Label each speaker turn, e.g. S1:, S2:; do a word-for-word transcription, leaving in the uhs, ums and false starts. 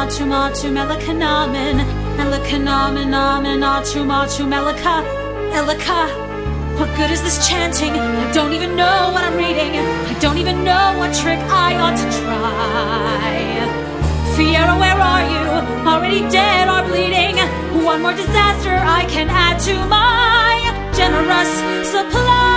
S1: atu matu melakanamen, melakanamen amen atu matu melaka, elaka. What good is this chanting? I don't even know what I'm reading. I don't even know what trick I ought to try. Fiera, where are you? Already dead or bleeding? One more disaster I can add to my generous supply.